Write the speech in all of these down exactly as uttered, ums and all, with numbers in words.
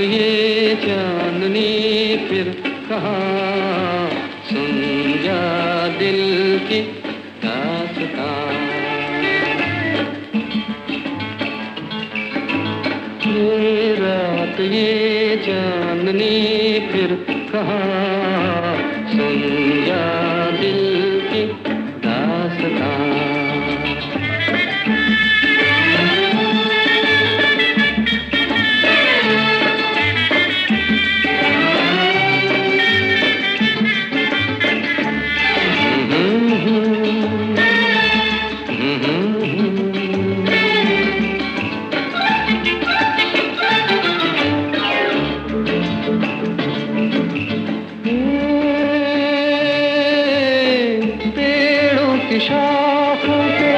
ये चांदनी फिर कहाँ, सुन जा दिल की दास्तां। ये रात ये चांदनी फिर कहाँ, सुन जा दिल की दास्तां। शाखों पे,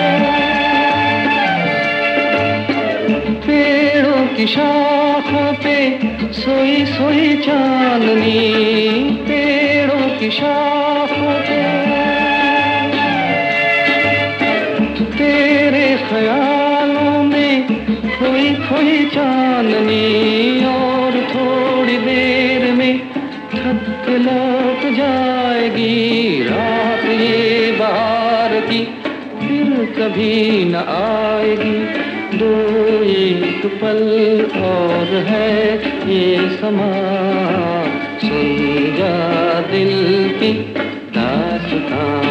पेड़ों की शाखों पे सोई सोई चांदनी, पेड़ों की शाखों पे तेरे ख्यालों में खोई खोई चांदनी। और थोड़ी देर में थक लौट जाएगी रात ये बहार की, फिर कभी न आएगी। दो एक पल और है ये समा, सुन जा दिल की दास्तां।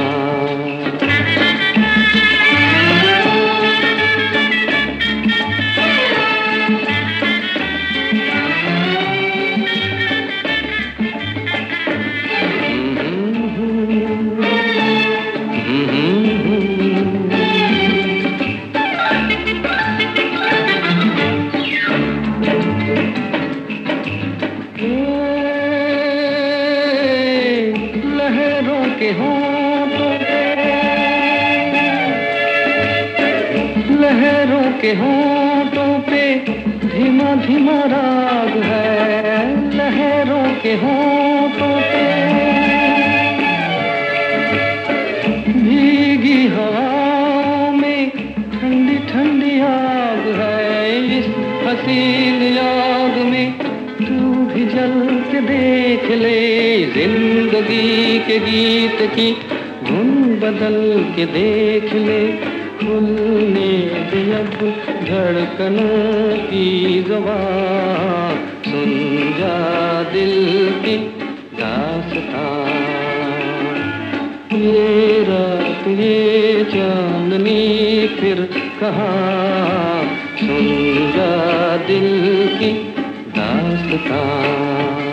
लहरों के होंठों पे, लहरों के होंठों पे धीमा धीमा राग है। लहरों के होंठों पे भीगी हवाओं में ठंडी ठंडी आग है। इस हसीन आग में तू भी जल के देख ले, जिंदगी के गीत की धुन बदल के देख ले। खुलने दे अब धड़कनों की ज़ुबां, सुन जा दिल की दास्तां। ये रात ये चांदनी फिर कहाँ, सुन जा दिल की दास्तां।